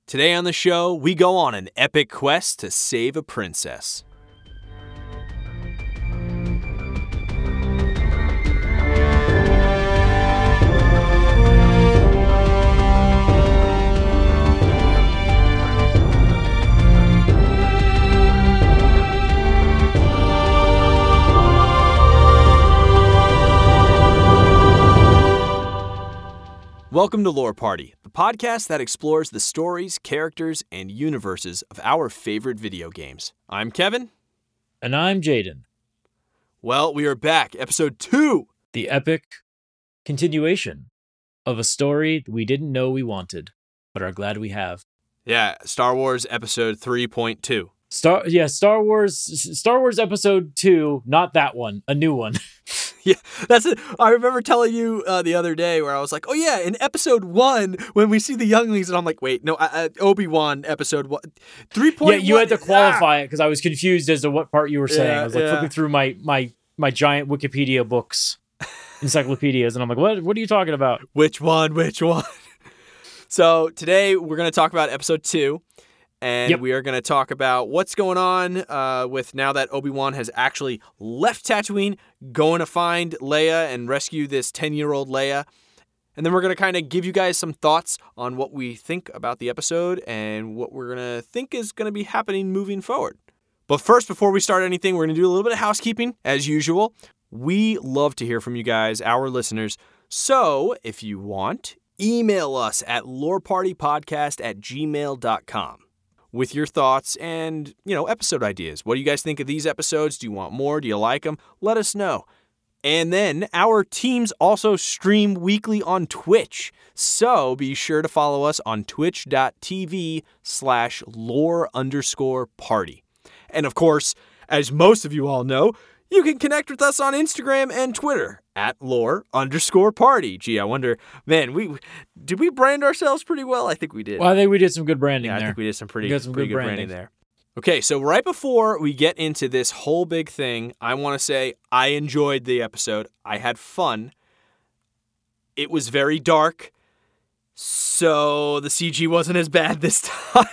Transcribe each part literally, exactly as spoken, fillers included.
Today on the show, we go on an epic quest to save a princess. Welcome to Lore Party, the podcast that explores the stories, characters, and universes of our favorite video games. I'm Kevin. And I'm Jaden. Well, we are back, episode two. The epic continuation of a story we didn't know we wanted, but are glad we have. Yeah, Star Wars episode three point two. Star yeah, Star Wars Star Wars episode two, not that one, a new one. Yeah, that's it. I remember telling you uh, the other day where I was like, oh yeah, in episode one, when we see the younglings, and I'm like, wait, no, uh, Obi-Wan episode one, three point one. Yeah, you had to qualify ah! it because I was confused as to what part you were saying. Yeah, I was like yeah. flipping through my, my, my giant Wikipedia books, encyclopedias, and I'm like, what, what are you talking about? Which one, which one? So today we're going to talk about episode two. And yep. we are going to talk about what's going on uh, with now that Obi-Wan has actually left Tatooine, going to find Leia and rescue this ten-year-old Leia. And then we're going to kind of give you guys some thoughts on what we think about the episode and what we're going to think is going to be happening moving forward. But first, before we start anything, we're going to do a little bit of housekeeping, as usual. We love to hear from you guys, our listeners. So if you want, email us at lorepartypodcast at gmail dot com. With your thoughts and, you know, episode ideas. What do you guys think of these episodes? Do you want more? Do you like them? Let us know. And then our teams also stream weekly on Twitch. So be sure to follow us on twitch.tv slash lore underscore party. And of course, as most of you all know, you can connect with us on Instagram and Twitter at lore underscore party. Gee, I wonder, man, we did we brand ourselves pretty well? I think we did. Well, I think we did some good branding yeah, there. I think we did some pretty, some pretty good, good branding. branding there. Okay, so right before we get into this whole big thing, I want to say I enjoyed the episode. I had fun. It was very dark, so the C G wasn't as bad this time.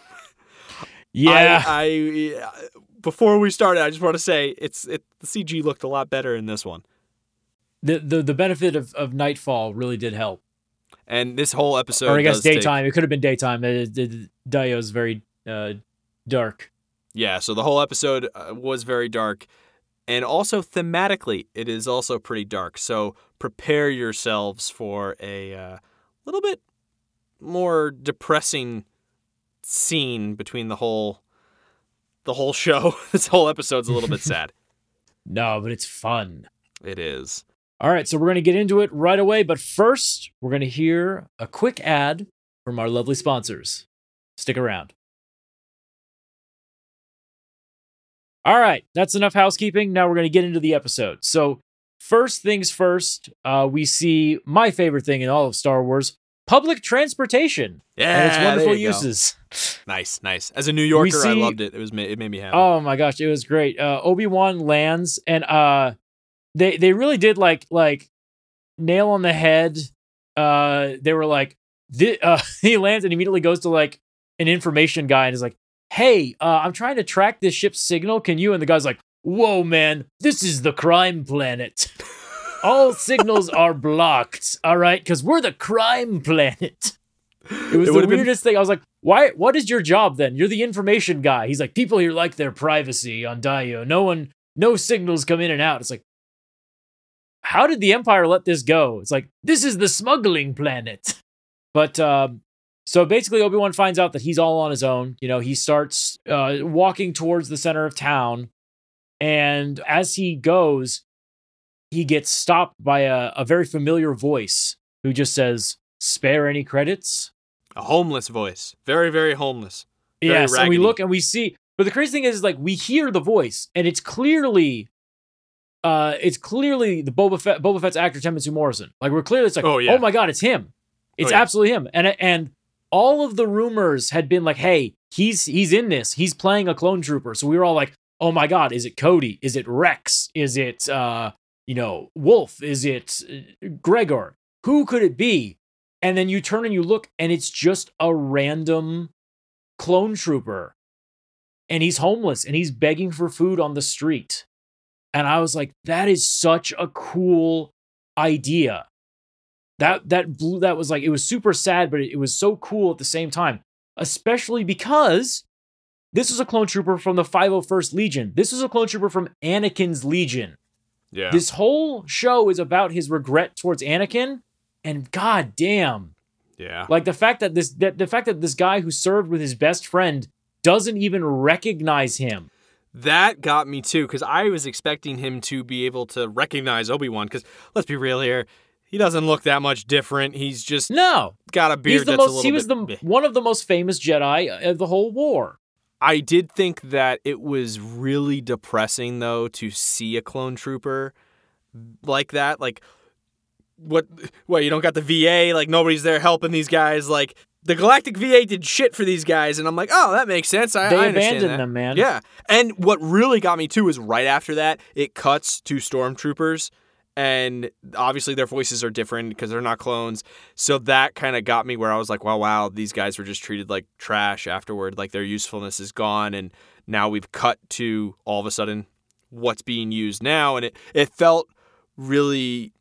Yeah. I, I before we started, I just want to say it's it, the C G looked a lot better in this one. The the, the benefit of, of Nightfall really did help. And this whole episode, or I guess does daytime. Take... It could have been daytime. The, the Dio is very uh, dark. Yeah, so the whole episode uh, was very dark, and also thematically, it is also pretty dark. So prepare yourselves for a uh, little bit more depressing scene between the whole the whole show. This whole episode's a little bit sad. No, but it's fun. It is. All right, so we're going to get into it right away, but first, we're going to hear a quick ad from our lovely sponsors. Stick around. All right, that's enough housekeeping. Now we're going to get into the episode. So, first things first, uh, we see my favorite thing in all of Star Wars, public transportation. Yeah, and its wonderful there you uses. Go. Nice, nice. As a New Yorker, see, I loved it. It was it made me happy. Oh my gosh, it was great. Uh, Obi-Wan lands, and uh, they they really did like like nail on the head. Uh, they were like, th- uh, he lands and immediately goes to like an information guy and is like, "Hey, uh, I'm trying to track this ship's signal. Can you?" And the guy's like, "Whoa, man, this is the crime planet. All signals are blocked. All right, because we're the crime planet." It was it the weirdest been... thing. I was like, "Why? What is your job then? You're the information guy." He's like, "People here like their privacy on Dio. No one, no signals come in and out." It's like, how did the Empire let this go? It's like, this is the smuggling planet. But um, so basically, Obi-Wan finds out that he's all on his own. You know, he starts uh, walking towards the center of town, and as he goes, he gets stopped by a, a very familiar voice who just says, "Spare any credits?" A homeless voice. Very, very homeless. Very yes, raggedy. And we look and we see, but the crazy thing is, like, we hear the voice, and it's clearly, uh, it's clearly the Boba Fett, Boba Fett's actor, Timothy Morrison. Like, we're clearly, it's like, oh, yeah. oh my God, it's him. It's oh, yeah. absolutely him. And and all of the rumors had been like, hey, he's he's in this. He's playing a clone trooper. So we were all like, oh my God, is it Cody? Is it Rex? Is it, uh, you know, Wolf? Is it Gregor? Who could it be? And then you turn and you look, and it's just a random clone trooper. And he's homeless, and he's begging for food on the street. And I was like, that is such a cool idea. That that blew, that was like, it was super sad, but it, it was so cool at the same time. Especially because this was a clone trooper from the five oh first Legion. This was a clone trooper from Anakin's Legion. Yeah. This whole show is about his regret towards Anakin, and god damn. Yeah. Like the fact that this that the fact that this guy who served with his best friend doesn't even recognize him. That got me too, because I was expecting him to be able to recognize Obi-Wan, because let's be real here, he doesn't look that much different. He's just no got a beard He's the that's most, a little he was bit... the one of the most famous Jedi of the whole war. I did think that it was really depressing, though, to see a clone trooper like that. Like, what? What? You don't got the V A? Like, nobody's there helping these guys? Like, the Galactic V A did shit for these guys, and I'm like, oh, that makes sense. I, they I understand abandoned that. them, man. Yeah, and what really got me too is right after that, it cuts to stormtroopers, and obviously their voices are different because they're not clones. So that kind of got me where I was like, wow, wow, these guys were just treated like trash afterward. Like their usefulness is gone, and now we've cut to all of a sudden what's being used now, and it it felt really,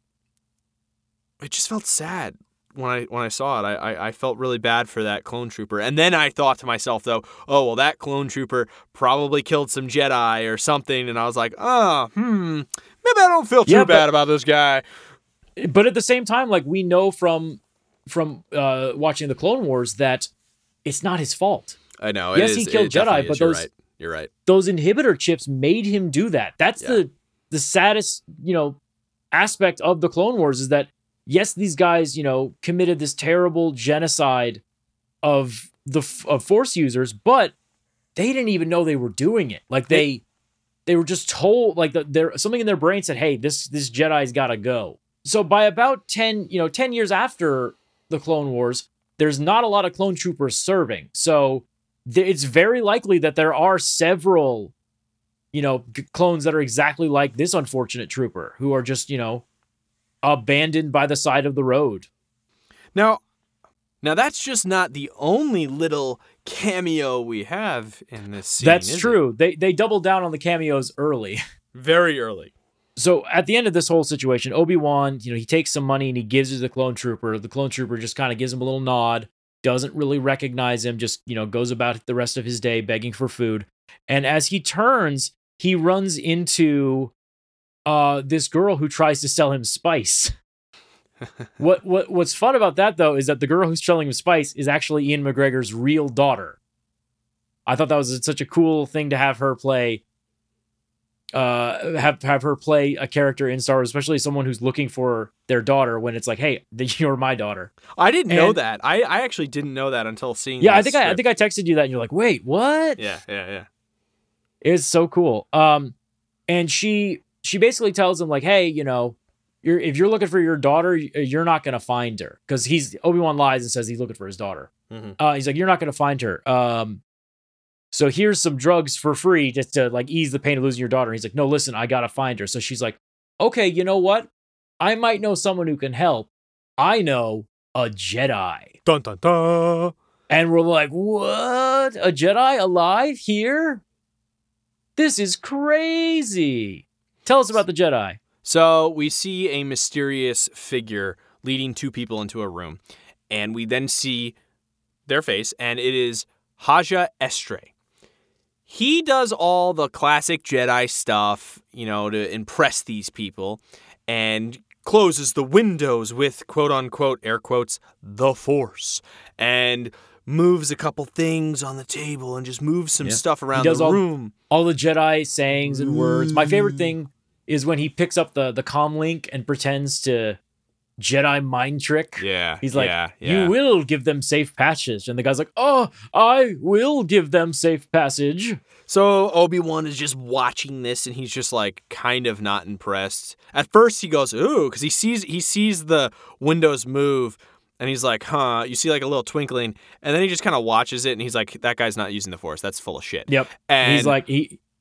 it just felt sad. When I when I saw it, I, I I felt really bad for that clone trooper. And then I thought to myself, though, oh, well, that clone trooper probably killed some Jedi or something. And I was like, oh, hmm, maybe I don't feel too yeah, bad but, about this guy. But at the same time, like, we know from from uh, watching the Clone Wars that it's not his fault. I know. Yes, it he is, killed it Jedi, but You're those right. You're right. those inhibitor chips made him do that. That's Yeah. the the saddest, you know, aspect of the Clone Wars is that yes, these guys, you know, committed this terrible genocide of the of Force users, but they didn't even know they were doing it. Like they they were just told, like the, there something in their brain said, "Hey, this this Jedi's got to go." So by about ten, you know, ten years after the Clone Wars, there's not a lot of clone troopers serving. So th- it's very likely that there are several, you know, g- clones that are exactly like this unfortunate trooper who are just, you know, abandoned by the side of the road. Now, now that's just not the only little cameo we have in this scene. That's is true. It? They they doubled down on the cameos early. Very early. So at the end of this whole situation, Obi-Wan, you know, he takes some money and he gives it to the clone trooper. The clone trooper just kind of gives him a little nod, doesn't really recognize him, just, you know, goes about the rest of his day begging for food. And as he turns, he runs into Uh, this girl who tries to sell him spice. what what what's fun about that though is that the girl who's selling him spice is actually Ian McGregor's real daughter. I thought that was such a cool thing to have her play. Uh, have have her play a character in Star Wars, especially someone who's looking for their daughter. When it's like, hey, you're my daughter. I didn't and, know that. I, I actually didn't know that until seeing. Yeah, this I think script. I, I think I texted you that, and you're like, wait, what? Yeah, yeah, yeah. It's so cool. Um, and she. She basically tells him like, hey, you know, you're if you're looking for your daughter, you're not going to find her. Because he's Obi-Wan lies and says he's looking for his daughter. Mm-hmm. Uh, he's like, you're not going to find her. Um, so here's some drugs for free just to like ease the pain of losing your daughter. He's like, no, listen, I got to find her. So she's like, okay, you know what? I might know someone who can help. I know a Jedi. Dun, dun, dun. And we're like, what? A Jedi alive here? This is crazy. Tell us about the Jedi. So we see a mysterious figure leading two people into a room, and we then see their face, and it is Haja Estray. He does all the classic Jedi stuff, you know, to impress these people, and closes the windows with, quote-unquote, air quotes, the Force, and moves a couple things on the table and just moves some yeah. stuff around he does the all, room. All the Jedi sayings and words. My favorite thing is when he picks up the, the comm link and pretends to Jedi mind trick. Yeah. He's like, yeah, yeah. you will give them safe passage. And the guy's like, oh, I will give them safe passage. So Obi-Wan is just watching this, and he's just like kind of not impressed. At first he goes, ooh, because he sees he sees the windows move, and he's like, huh, you see like a little twinkling, and then he just kind of watches it, and he's like, that guy's not using the Force. That's full of shit. Yep. And he's like, he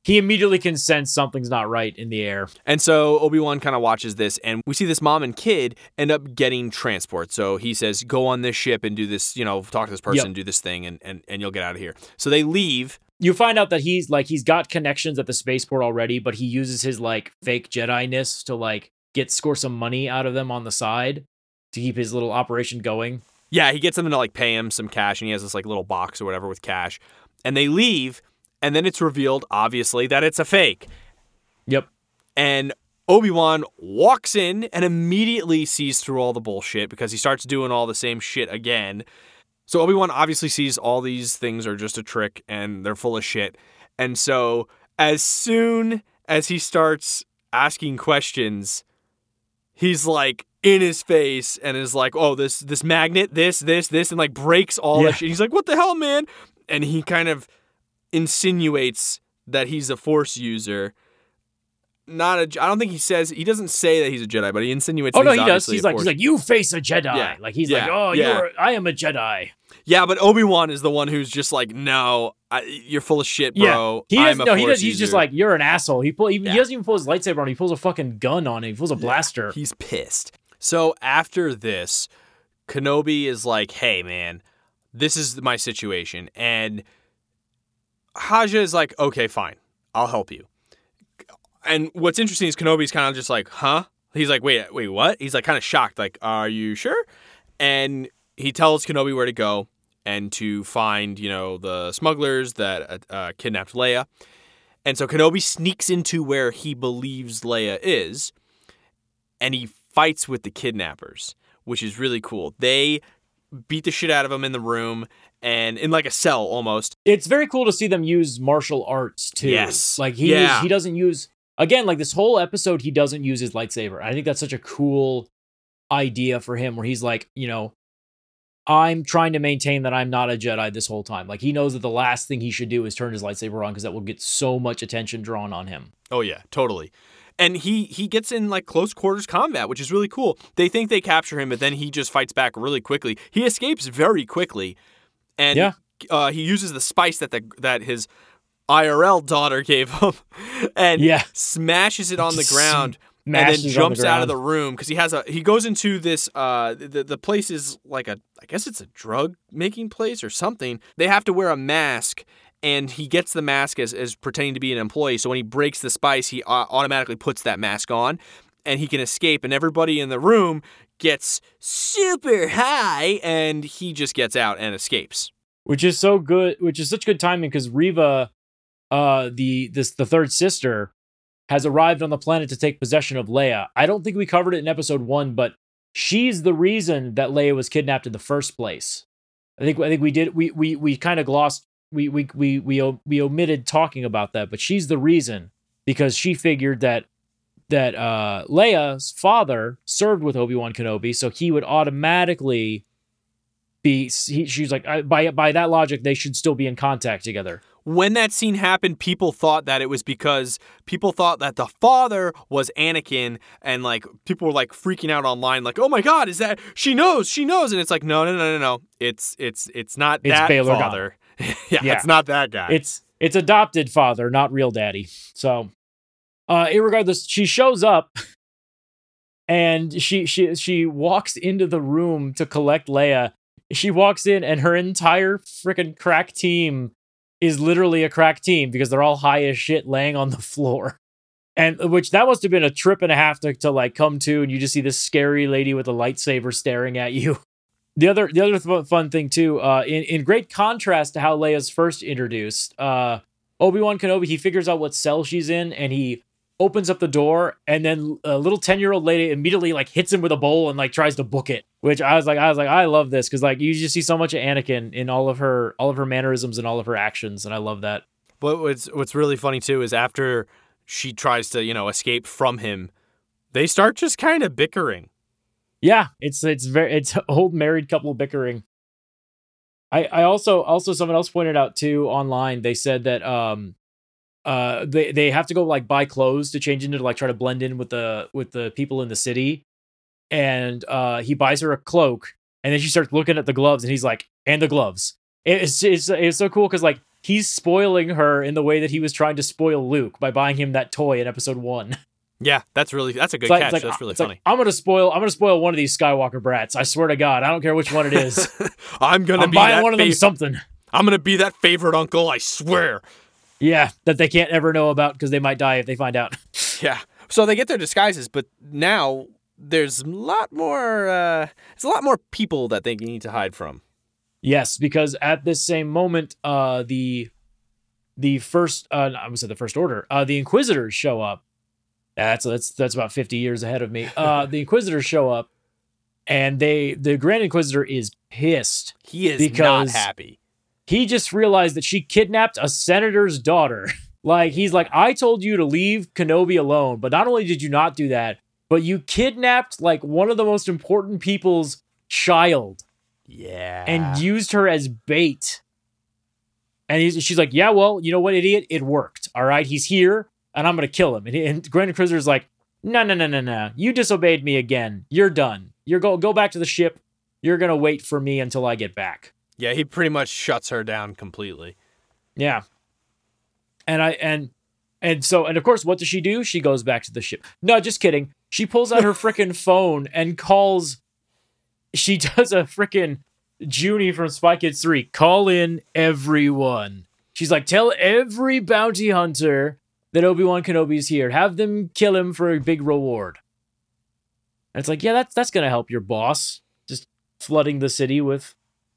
he immediately can sense something's not right in the air. And so Obi-Wan kind of watches this, and we see this mom and kid end up getting transport. So he says, go on this ship and do this, you know, talk to this person, yep. do this thing, and, and, and you'll get out of here. So they leave. You find out that he's like, he's got connections at the spaceport already, but he uses his like fake Jedi-ness to like get, score some money out of them on the side to keep his little operation going. Yeah, he gets them to like pay him some cash, and he has this like little box or whatever with cash. And they leave. And then it's revealed, obviously, that it's a fake. Yep. And Obi-Wan walks in and immediately sees through all the bullshit because he starts doing all the same shit again. So Obi-Wan obviously sees all these things are just a trick and they're full of shit. And so as soon as he starts asking questions, he's like in his face and is like, oh, this this magnet, this, this, this, and like breaks all yeah. the shit. He's like, what the hell, man? And he kind of insinuates that he's a Force user. Not a. I don't think he says. He doesn't say that he's a Jedi, but he insinuates. Oh that no, he's he does. He's a like, Force. he's like, you face a Jedi. Yeah. Like he's yeah. like, oh, yeah. you're. I am a Jedi. Yeah, but Obi-Wan is the one who's just like, no, I, you're full of shit, bro. Yeah. He I'm does, a no, Force he does. He's user. just like, you're an asshole. He pull. He, Yeah. he doesn't even pull his lightsaber on. He pulls a fucking gun on him. He pulls a blaster. Yeah. He's pissed. So after this, Kenobi is like, hey, man, this is my situation, and Haja is like, okay, fine, I'll help you. And what's interesting is Kenobi's kind of just like, huh? He's like, wait, wait, what? He's like kind of shocked, like, are you sure? And he tells Kenobi where to go and to find, you know, the smugglers that uh, kidnapped Leia. And so Kenobi sneaks into where he believes Leia is, and he fights with the kidnappers, which is really cool. They beat the shit out of him in the room and in like a cell almost. It's very cool to see them use martial arts too. Yes. Like he yeah. is, he doesn't use again like this whole episode he doesn't use his lightsaber. I think that's such a cool idea for him where he's like, you know, I'm trying to maintain that I'm not a Jedi this whole time. Like he knows that the last thing he should do is turn his lightsaber on because that will get so much attention drawn on him. Oh yeah, totally. And he he gets in like close quarters combat, which is really cool. They think they capture him, but then he just fights back really quickly. He escapes very quickly, and yeah. uh, he uses the spice that the that his I R L daughter gave him, and yeah. smashes it on the ground, and Mashes then jumps the out of the room because he has a he goes into this uh the the place is like a I guess it's a drug making place or something. They have to wear a mask. And he gets the mask as, as pretending to be an employee. So when he breaks the spice, he uh, automatically puts that mask on and he can escape. And everybody in the room gets super high and he just gets out and escapes. Which is so good, which is such good timing because Reva, uh, the this the third sister, has arrived on the planet to take possession of Leia. I don't think we covered it in episode one, but she's the reason that Leia was kidnapped in the first place. I think I think we did we we we kind of glossed We we we we we omitted talking about that, but she's the reason because she figured that that uh, Leia's father served with Obi-Wan Kenobi, so he would automatically be. He, she's like, I, by by that logic, they should still be in contact together. When that scene happened, people thought that it was because people thought that the father was Anakin, and like people were like freaking out online, like, "Oh my God, is that she knows? She knows!" And it's like, no, no, no, no, no. It's it's it's not it's that Bail father. yeah, yeah, it's not that guy. It's it's adopted father, not real daddy. So, uh, irregardless, she shows up, and she she she walks into the room to collect Leia. She walks in, and her entire freaking crack team is literally a crack team because they're all high as shit laying on the floor. And which that must have been a trip and a half to, to like come to, and you just see this scary lady with a lightsaber staring at you. The other the other th- fun thing too, uh, in, in great contrast to how Leia's first introduced, uh, Obi-Wan Kenobi, he figures out what cell she's in and he opens up the door, and then a little ten-year-old lady immediately like hits him with a bowl and like tries to book it. Which I was like, I was like, I love this because like you just see so much of Anakin in all of her all of her mannerisms and all of her actions, and I love that. But what's what's really funny too is after she tries to, you know, escape from him, they start just kind of bickering. Yeah, it's it's very it's old married couple bickering. I I also also someone else pointed out too online. They said that um uh they they have to go like buy clothes to change into like try to blend in with the with the people in the city, and uh he buys her a cloak, and then she starts looking at the gloves, and he's like, and the gloves. It's it's it's so cool because like he's spoiling her in the way that he was trying to spoil Luke by buying him that toy in episode one. Yeah, that's really that's a good It's like- catch. it's like- that's really it's funny. like, I'm gonna spoil. I'm gonna spoil one of these Skywalker brats. I swear to God, I don't care which one it is. I'm gonna I'm be buying that one of them fav- something. I'm gonna be that favorite uncle. I swear. Yeah, that they can't ever know about because they might die if they find out. Yeah. So they get their disguises, but now there's a lot more. Uh, there's a lot more people that they need to hide from. Yes, because at this same moment, uh, the the first, uh, I would say the First Order, uh, the Inquisitors show up. That's that's that's about fifty years ahead of me. Uh, the Inquisitors show up, and they the Grand Inquisitor is pissed. He is Because- not happy. He just realized that she kidnapped a senator's daughter. Like, he's like, I told you to leave Kenobi alone, but not only did you not do that, but you kidnapped like one of the most important people's child Yeah. and used her as bait. And he's, she's like, yeah, well, you know what, idiot? It worked. All right, he's here, and I'm going to kill him. And, he, and Grand Inquisitor's like, no, no, no, no, no. You disobeyed me again. You're done. You're go go back to the ship. You're going to wait for me until I get back. Yeah, he pretty much shuts her down completely. Yeah. And I and and so and of course, what does she do? She goes back to the ship. No, just kidding. She pulls out her freaking phone and calls. She does a freaking Junie from Spy Kids three. Call in everyone. She's like, tell every bounty hunter that Obi-Wan Kenobi's here. Have them kill him for a big reward. And it's like, yeah, that's that's gonna help your boss. Just flooding the city with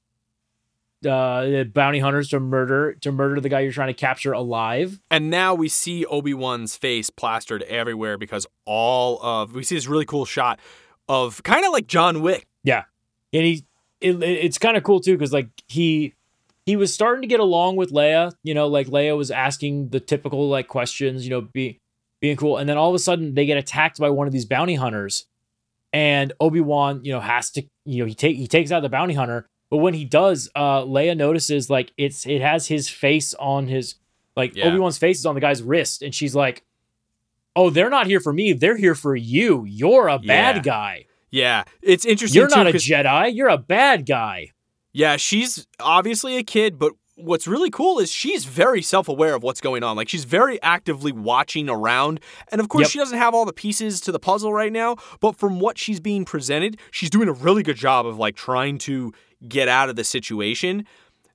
uh, bounty hunters to murder to murder the guy you're trying to capture alive. And now we see Obi-Wan's face plastered everywhere because all of we see this really cool shot of kind of like John Wick. Yeah, and he it, it's kind of cool too because like he he was starting to get along with Leia. You know, like Leia was asking the typical like questions. You know, be being cool, and then all of a sudden they get attacked by one of these bounty hunters, and Obi-Wan, you know, has to you know he take he takes out the bounty hunter. But when he does, uh, Leia notices like it's it has his face on his like Yeah. Obi-Wan's face is on the guy's wrist, and she's like, "Oh, they're not here for me. They're here for you. You're a bad Yeah. guy. Yeah, it's interesting. You're too, not a 'cause- Jedi. You're a bad guy." Yeah, she's obviously a kid, but what's really cool is she's very self-aware of what's going on. Like, she's very actively watching around. And of course, Yep. she doesn't have all the pieces to the puzzle right now, but from what she's being presented, she's doing a really good job of like trying to get out of the situation.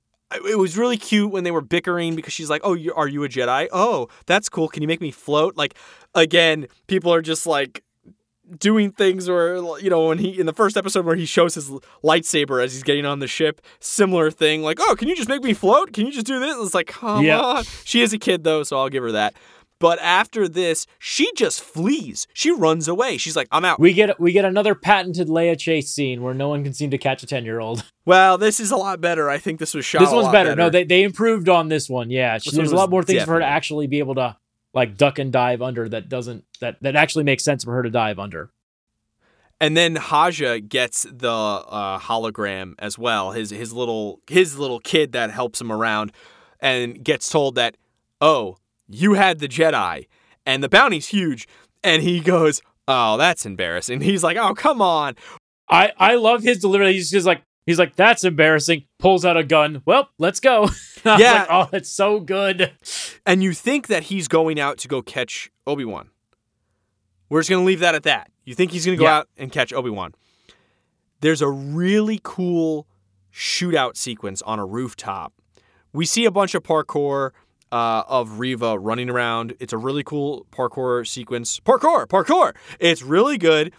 It was really cute when they were bickering because she's like, "Oh, you, are you a Jedi? Oh, that's cool. Can you make me float?" Like, again, people are just like doing things where, you know, when he in the first episode where he shows his lightsaber as he's getting on the ship, similar thing, like, "Oh, can you just make me float? Can you just do this?" It's like, come Yeah. on. She is a kid though, so I'll give her that. But after this, she just flees. She runs away. She's like, "I'm out." We get we get another patented Leia chase scene where no one can seem to catch a ten-year-old. Well, this is a lot better. I think this was shot. This a one's lot better. No, they they improved on this one. Yeah, This there's one a lot was more things for her to definitely- actually be able to like duck and dive under that doesn't that that actually makes sense for her to dive under. And then Haja gets the uh, hologram as well. His his little his little kid that helps him around, and gets told that, "Oh, you had the Jedi, and the bounty's huge." And he goes, "Oh, that's embarrassing." He's like, "Oh, come on." I I love his delivery. He's just like he's like that's embarrassing. Pulls out a gun. Well, let's go. I was Yeah. like, oh, it's so good. And you think that he's going out to go catch Obi-Wan. We're just going to leave that at that. You think he's going to go Yeah. out and catch Obi-Wan. There's a really cool shootout sequence on a rooftop. We see a bunch of parkour uh, of Reva running around. It's a really cool parkour sequence. Parkour! Parkour! It's really good.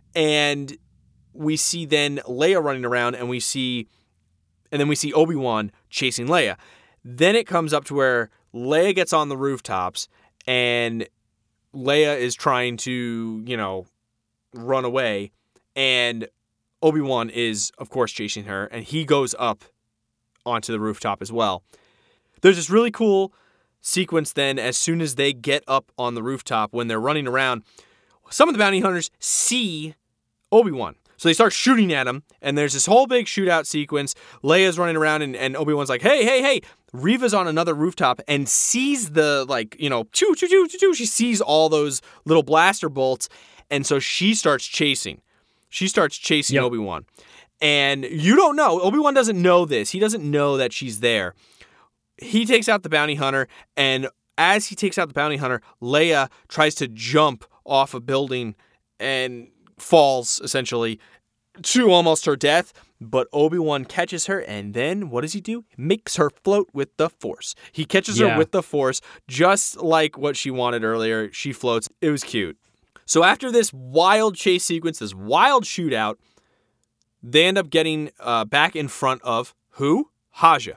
And we see then Leia running around, and we see, and then we see Obi-Wan chasing Leia. Then it comes up to where Leia gets on the rooftops, and Leia is trying to, you know, run away, and Obi-Wan is, of course, chasing her, and he goes up onto the rooftop as well. There's this really cool sequence then, as soon as they get up on the rooftop, when they're running around, some of the bounty hunters see Obi-Wan. So they start shooting at him, and there's this whole big shootout sequence. Leia's running around, and, and Obi-Wan's like, hey, hey, hey. Reva's on another rooftop and sees the, like, you know, choo, choo, choo, choo, choo. She sees all those little blaster bolts, and so she starts chasing. She starts chasing Yep. Obi-Wan. And you don't know. Obi-Wan doesn't know this. He doesn't know that she's there. he takes out the bounty hunter, and as he takes out the bounty hunter, Leia tries to jump off a building and falls, essentially, to almost her death. But Obi-Wan catches her, and then what does he do? Makes her float with the Force. He catches Yeah. her with the Force, just like what she wanted earlier. She floats. It was cute. So after this wild chase sequence, this wild shootout, they end up getting uh, back in front of who? Haja.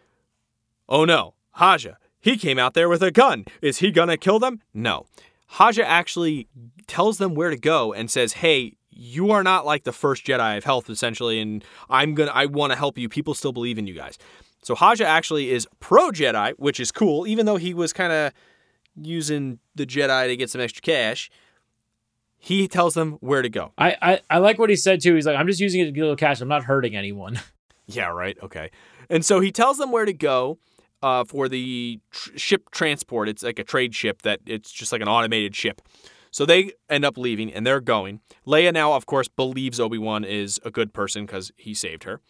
Oh no, Haja. He came out there with a gun. Is he gonna kill them? No. Haja actually tells them where to go and says, hey, you are not like the first Jedi of health, essentially, and I'm gonna I want to help you. People still believe in you guys. So Haja actually is pro-Jedi, which is cool, even though he was kind of using the Jedi to get some extra cash. He tells them where to go. I, I, I like what he said, too. He's like, I'm just using it to get a little cash. I'm not hurting anyone. Yeah, right. Okay. And so he tells them where to go uh, for the tr- ship transport. It's like a trade ship that it's just like an automated ship. So they end up leaving, and they're going. Leia now, of course, believes Obi-Wan is a good person because he saved her.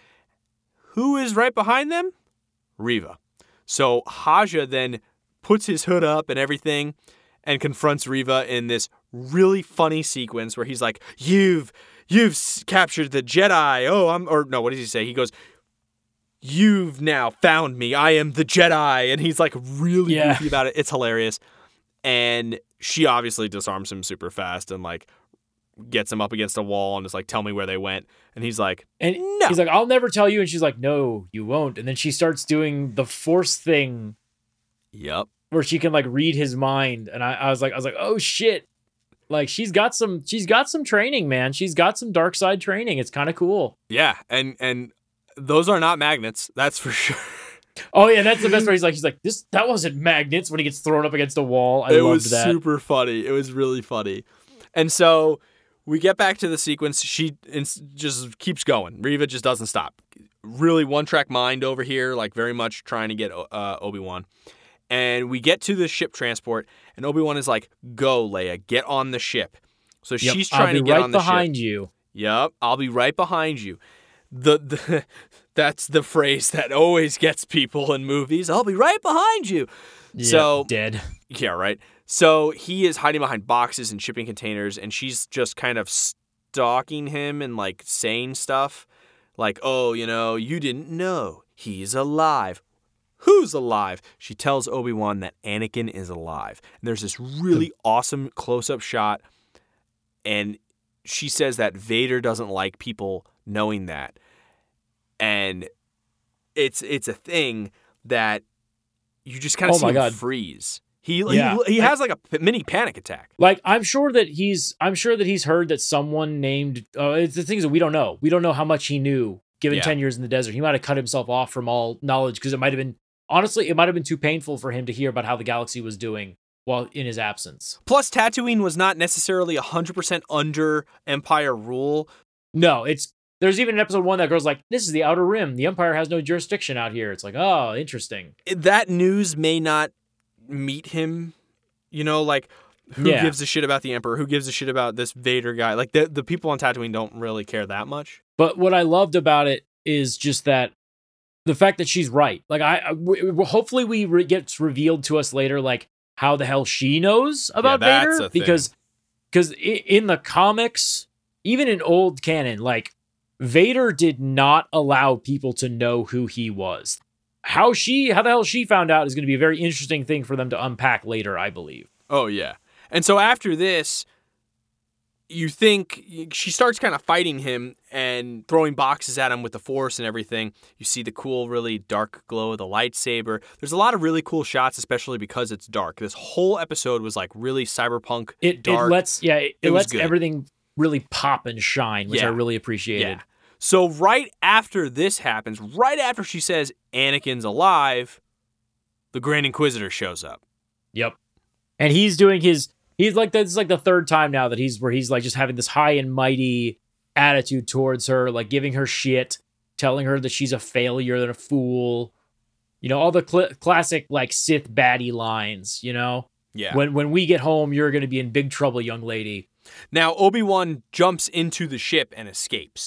Who is right behind them? Reva. So Haja then puts his hood up and everything and confronts Reva in this really funny sequence where he's like, you've you've captured the Jedi. Oh, I'm or no, what does he say? He goes, you've now found me. I am the Jedi. And he's like really Yeah. goofy about it. It's hilarious. And she obviously disarms him super fast and like gets him up against a wall and is like, tell me where they went. And he's like, And no. he's like, I'll never tell you. And she's like, no, you won't. And then she starts doing the Force thing Yep. where she can like read his mind. And I, I was like, I was like, oh shit. Like she's got some, she's got some training, man. She's got some dark side training. It's kind of cool. Yeah. And and those are not magnets. That's for sure. Oh yeah, that's the best part. He's like, he's like, this that wasn't magnets when he gets thrown up against a wall. I it loved was that. super funny. It was really funny. And so we get back to the sequence. She ins- just keeps going. Reva just doesn't stop. Really one-track mind over here, like very much trying to get uh, Obi-Wan. And we get to the ship transport, and Obi-Wan is like, go, Leia, get on the ship. So Yep, she's trying I'll be to get right on the behind ship. you. Yep, I'll be right behind you. The, the That's the phrase that always gets people in movies. I'll be right behind you. Yeah, so dead. Yeah, right. So he is hiding behind boxes and shipping containers, and she's just kind of stalking him and like saying stuff like, oh, you know, you didn't know. He's alive. Who's alive? She tells Obi-Wan that Anakin is alive. And there's this really awesome close-up shot, and she says that Vader doesn't like people knowing that. And it's it's a thing that you just kind of Oh see my him God. freeze. He Yeah. he, he has like a p- mini panic attack. Like I'm sure that he's I'm sure that he's heard that someone named uh, it's the things that we don't know. We don't know how much he knew given Yeah. ten years in the desert. He might have cut himself off from all knowledge because it might have been honestly it might have been too painful for him to hear about how the galaxy was doing while in his absence. Plus, Tatooine was not necessarily one hundred percent under Empire rule. No, it's there's even an episode one that goes like, this is the Outer Rim. The Empire has no jurisdiction out here. It's like, oh, interesting. That news may not meet him. You know, like, who Yeah. gives a shit about the Emperor? Who gives a shit about this Vader guy? Like, the, the people on Tatooine don't really care that much. But what I loved about it is just that the fact that she's right. Like, I, I w- hopefully we re- gets revealed to us later, like how the hell she knows about that's Vader a thing. because because in the comics, even in old canon, like Vader did not allow people to know who he was. How she, how the hell she found out is going to be a very interesting thing for them to unpack later, I believe. Oh, yeah. And so after this, you think she starts kind of fighting him and throwing boxes at him with the Force and everything. You see the cool, really dark glow of the lightsaber. There's a lot of really cool shots, especially because it's dark. This whole episode was like really cyberpunk, It dark. it lets yeah it, It it was lets good. everything really pop and shine, which Yeah. I really appreciated. Yeah. So right after this happens, right after she says Anakin's alive, the Grand Inquisitor shows up. Yep. And he's doing his he's like this is like the third time now that he's where he's like just having this high and mighty attitude towards her, like giving her shit, telling her that she's a failure and a fool. You know, all the cl- classic like Sith baddie lines, you know? Yeah. When when we get home, you're going to be in big trouble, young lady. Now Obi-Wan jumps into the ship and escapes.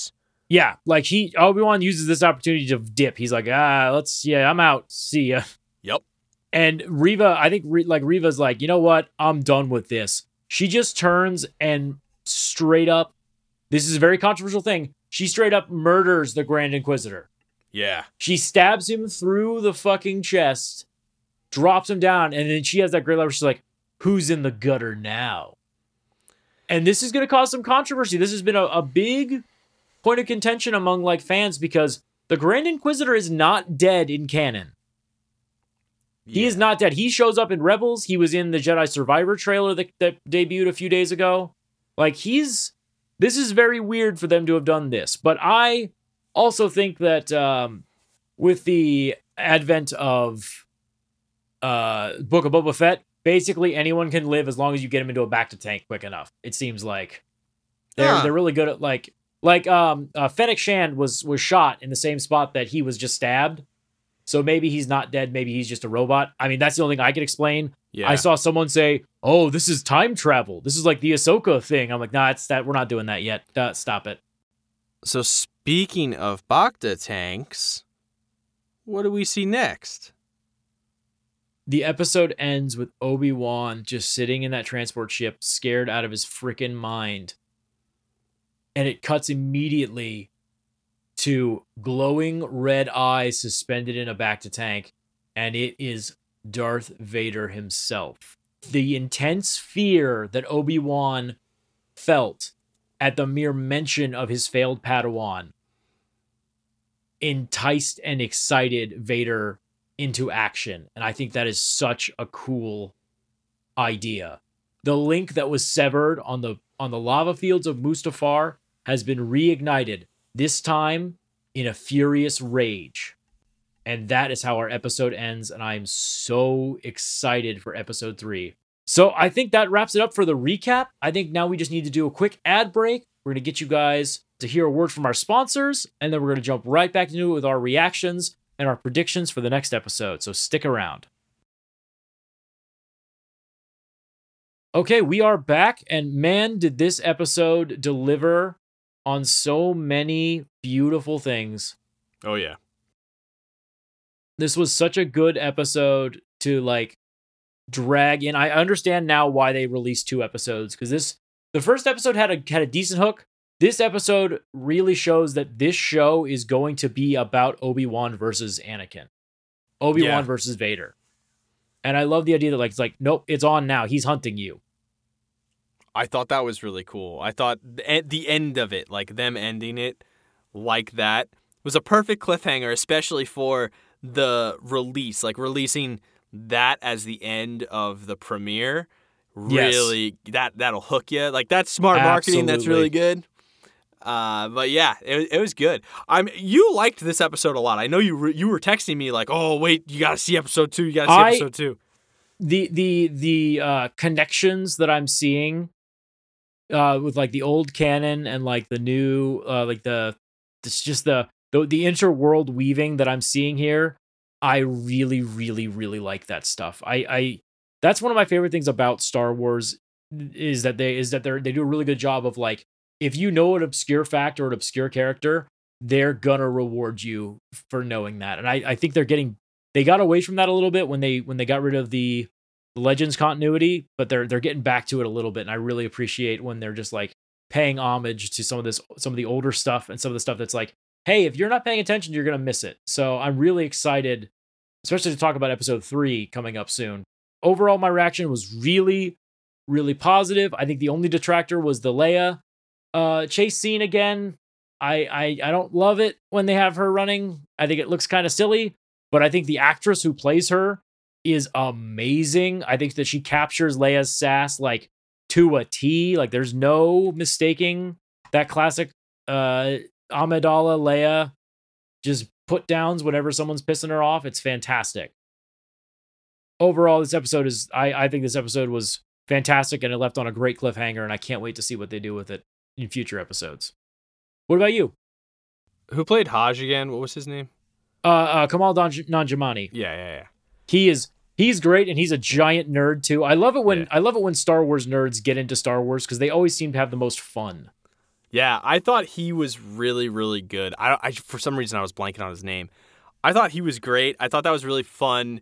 Yeah, like he Obi-Wan uses this opportunity to dip. He's like, ah, let's yeah, I'm out. See ya. Yep. And Reva, I think Re- like Reva's like, you know what? I'm done with this. She just turns and straight up, this is a very controversial thing. She straight up murders the Grand Inquisitor. Yeah. She stabs him through the fucking chest, drops him down, and then she has that great line where she's like, who's in the gutter now? And this is going to cause some controversy. This has been a, a big point of contention among like fans because the Grand Inquisitor is not dead in canon. Yeah. He is not dead. He shows up in Rebels. He was in the Jedi Survivor trailer that, that debuted a few days ago. Like he's, this is very weird for them to have done this. But I also think that um, with the advent of uh, Book of Boba Fett, basically anyone can live as long as you get him into a bacta tank quick enough. It seems like they're huh. they're really good at like like um uh, Fennec Shand was was shot in the same spot that he was just stabbed. So maybe he's not dead. Maybe he's just a robot. I mean, that's the only thing I could explain. Yeah. I saw someone say, "Oh, this is time travel. This is like the Ahsoka thing." I'm like, "Nah, it's that. We're not doing that yet. Uh, stop it." So speaking of bacta tanks, what do we see next? The episode ends with Obi-Wan just sitting in that transport ship, scared out of his freaking mind. And it cuts immediately to glowing red eyes suspended in a bacta tank. And it is Darth Vader himself. The intense fear that Obi-Wan felt at the mere mention of his failed Padawan enticed and excited Vader into action. And I think that is such a cool idea. The link that was severed on the on the lava fields of Mustafar has been reignited, this time in a furious rage. And that is how our episode ends, and I'm so excited for episode three. So I think that wraps it up for the recap. I think now we just need to do a quick ad break. We're going to get you guys to hear a word from our sponsors, and then we're going to jump right back into it with our reactions and our predictions for the next episode. So stick around. Okay, we are back, and man, did this episode deliver on so many beautiful things. Oh, yeah. This was such a good episode to, like, drag in. I understand now why they released two episodes, because this, the first episode had a had a decent hook. This episode really shows that this show is going to be about Obi-Wan versus Anakin. Obi-Wan yeah. versus Vader. And I love the idea that, like, it's like, nope, it's on now. He's hunting you. I thought that was really cool. I thought the, the end of it, like them ending it like that, was a perfect cliffhanger, especially for the release. Like, releasing that as the end of the premiere, really, yes. that, that'll hook you. Like, that's smart marketing. Absolutely. That's really good. Uh, but yeah, it, it was good. I'm you liked this episode a lot. I know you re, you were texting me like, oh wait, you got to see episode two. You got to see I, episode two. The the the uh, connections that I'm seeing uh, with like the old canon and like the new, uh, like the it's just the the the interworld weaving that I'm seeing here. I really really really like that stuff. I I that's one of my favorite things about Star Wars is that they is that they they do a really good job of like, if you know an obscure fact or an obscure character, they're gonna reward you for knowing that. And I, I think they're getting they got away from that a little bit when they when they got rid of the Legends continuity, but they're they're getting back to it a little bit. And I really appreciate when they're just like paying homage to some of this some of the older stuff and some of the stuff that's like, hey, if you're not paying attention, you're gonna miss it. So I'm really excited, especially to talk about episode three coming up soon. Overall, my reaction was really, really positive. I think the only detractor was the Leia Uh, chase scene again. I, I I don't love it when they have her running. I think it looks kind of silly, but I think the actress who plays her is amazing. I think that she captures Leia's sass like to a T. Like there's no mistaking that classic uh, Amidala Leia just put downs whenever someone's pissing her off. It's fantastic. Overall, this episode is I I think this episode was fantastic, and it left on a great cliffhanger, and I can't wait to see what they do with it in future episodes. What about you? Who played Hajj again? What was his name? Uh, uh Kamal Nanjiani. Yeah, yeah, yeah. He is he's great, and he's a giant nerd too. I love it when yeah. I love it when Star Wars nerds get into Star Wars because they always seem to have the most fun. Yeah, I thought he was really, really good. I, I for some reason I was blanking on his name. I thought he was great. I thought that was really fun.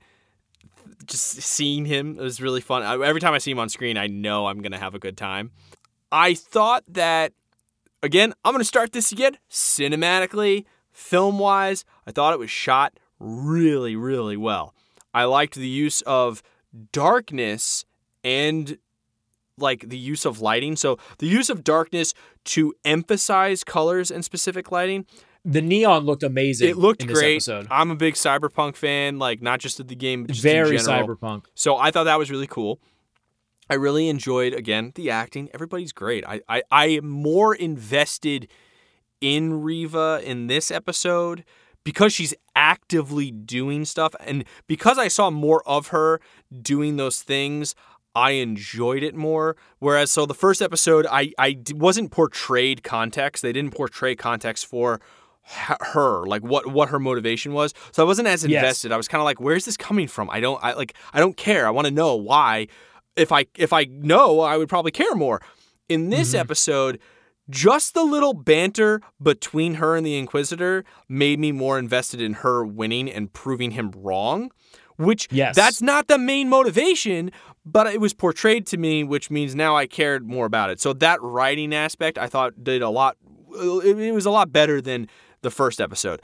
Just seeing him, it was really fun. I, every time I see him on screen, I know I'm gonna have a good time. I thought that, again, I'm gonna start this again. Cinematically, film-wise, I thought it was shot really, really well. I liked the use of darkness and like the use of lighting. So the use of darkness to emphasize colors and specific lighting. The neon looked amazing. It looked in this great. Episode. I'm a big Cyberpunk fan, like not just of the game, but just very in general. Cyberpunk. So I thought that was really cool. I really enjoyed, again, the acting. Everybody's great. I, I, I am more invested in Reva in this episode because she's actively doing stuff. And because I saw more of her doing those things, I enjoyed it more. Whereas, so the first episode, I, I wasn't portrayed context. They didn't portray context for her, like what, what her motivation was. So I wasn't as invested. Yes. I was kind of like, where's this coming from? I don't, I like, I don't care. I want to know why. If I, if I know, I would probably care more. In this mm-hmm. episode, just the little banter between her and the Inquisitor made me more invested in her winning and proving him wrong, which yes. that's not the main motivation, but it was portrayed to me, which means now I cared more about it. So that writing aspect I thought did a lot, it was a lot better than the first episode.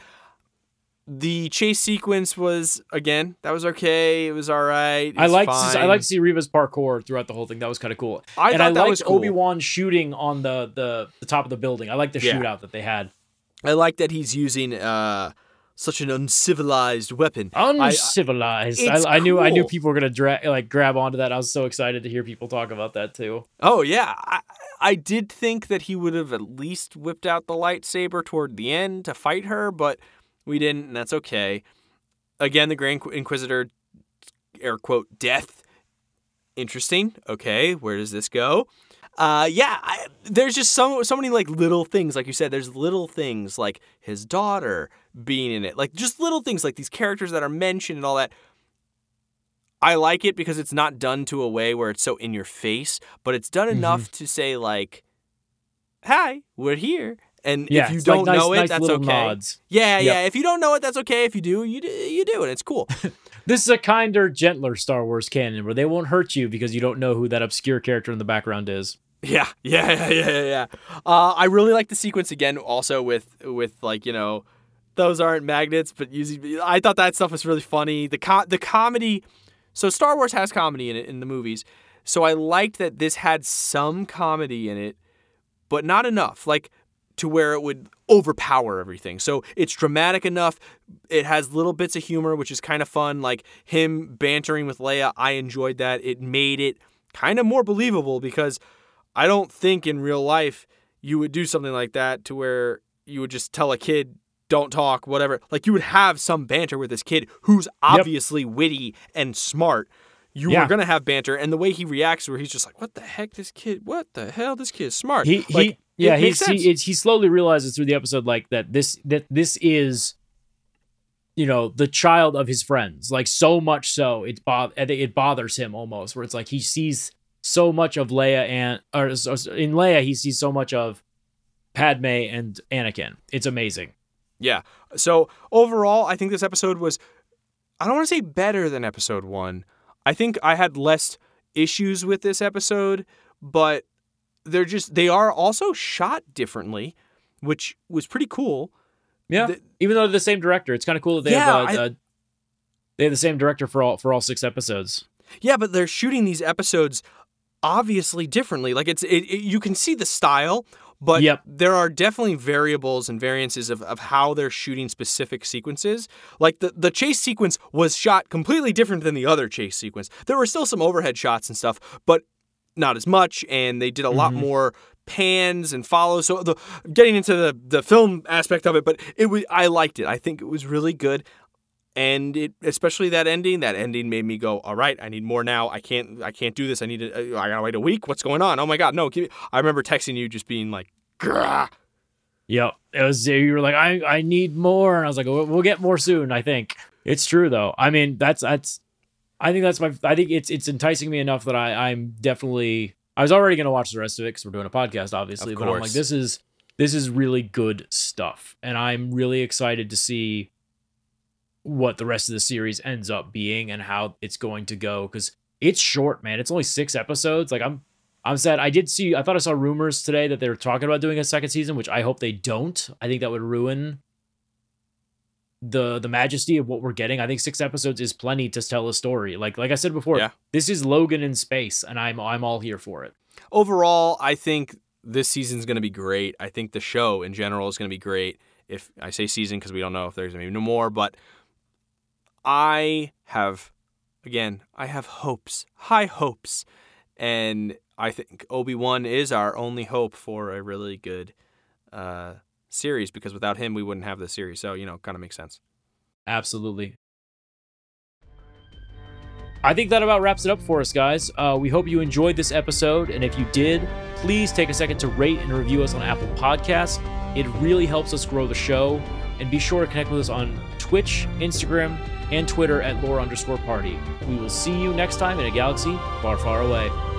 The chase sequence was, again, that was okay. It was all right. I liked I liked to see Reva's parkour throughout the whole thing. That was kind of cool. I and thought I that liked was cool. Obi-Wan shooting on the, the, the top of the building. I liked the yeah. shootout that they had. I like that he's using uh, such an uncivilized weapon. Uncivilized. I, I, I knew cool. I knew people were gonna dra- like grab onto that. I was so excited to hear people talk about that too. Oh yeah, I, I did think that he would have at least whipped out the lightsaber toward the end to fight her, but we didn't, and that's okay. Again, the Grand Inquisitor, air quote, death. Interesting. Okay, where does this go? Uh, yeah, I, there's just so so many like little things, like you said. There's little things like his daughter being in it, like just little things like these characters that are mentioned and all that. I like it because it's not done to a way where it's so in your face, but it's done mm-hmm. enough to say like, "Hi, we're here." And yeah, if you don't like nice, know it, nice that's little okay. Nods. Yeah, yep. yeah. If you don't know it, that's okay. If you do, you do, you do, and it's cool. This is a kinder, gentler Star Wars canon where they won't hurt you because you don't know who that obscure character in the background is. Yeah, yeah, yeah, yeah, yeah. Uh, I really like the sequence again, also with with like you know, those aren't magnets, but using. I thought that stuff was really funny. The co- the comedy. So Star Wars has comedy in it in the movies. So I liked that this had some comedy in it, but not enough. Like. To where it would overpower everything. So it's dramatic enough. It has little bits of humor, which is kind of fun. Like him bantering with Leia, I enjoyed that. It made it kind of more believable because I don't think in real life you would do something like that to where you would just tell a kid, don't talk, whatever. Like you would have some banter with this kid who's obviously yep. witty and smart. You yeah. were going to have banter. And the way he reacts where he's just like, what the heck, this kid, what the hell, this kid is smart. He, like, he, Yeah, he he, he slowly realizes through the episode like that this that this is, you know, the child of his friends. Like so much so it bo- it bothers him almost. Where it's like he sees so much of Leia and or, or in Leia he sees so much of Padme and Anakin. It's amazing. Yeah. So overall, I think this episode was, I don't want to say better than episode one. I think I had less issues with this episode, but. They're just, they are also shot differently, which was pretty cool. Yeah. The, Even though they're the same director, it's kind of cool that they yeah, have, uh, I, uh, they have the same director for all, for all six episodes. Yeah. But they're shooting these episodes obviously differently. Like it's, it, it, you can see the style, but yep. there are definitely variables and variances of, of how they're shooting specific sequences. Like the, the chase sequence was shot completely different than the other chase sequence. There were still some overhead shots and stuff, but not as much, and they did a mm-hmm. lot more pans and follows. So the getting into the, the film aspect of it, but it was I liked it. I think it was really good, and it especially that ending. That ending made me go, all right, I need more now. I can't I can't do this. I need to. I gotta wait a week. What's going on? Oh my god, no! Give me, I remember texting you just being like, grah. Yep, it was. You were like, I I need more, and I was like, we'll, we'll get more soon. I think it's true though. I mean, that's that's. I think that's my. I think it's it's enticing me enough that I I'm definitely. I was already gonna watch the rest of it because we're doing a podcast, obviously. But I'm like, this is this is really good stuff. And I'm really excited to see what the rest of the series ends up being and how it's going to go. Because it's short, man. It's only six episodes. Like, I'm I'm sad. I did see, I thought I saw rumors today that they were talking about doing a second season, which I hope they don't. I think that would ruin the the majesty of what we're getting. I think six episodes is plenty to tell a story. Like like I said before, yeah. This is Logan in space, and I'm I'm all here for it. Overall, I think this season's going to be great. I think the show in general is going to be great. If I say season because we don't know if there's going to be no more, but I have, again, I have hopes, high hopes, and I think Obi-Wan is our only hope for a really good uh series, because without him we wouldn't have this series. So, you know, kind of makes sense. Absolutely. I think that about wraps it up for us, guys. Uh, we hope you enjoyed this episode, and if you did, please take a second to rate and review us on Apple Podcasts. It really helps us grow the show, and be sure to connect with us on Twitch, Instagram, and Twitter at lore underscore party. We will see you next time in a galaxy far, far away.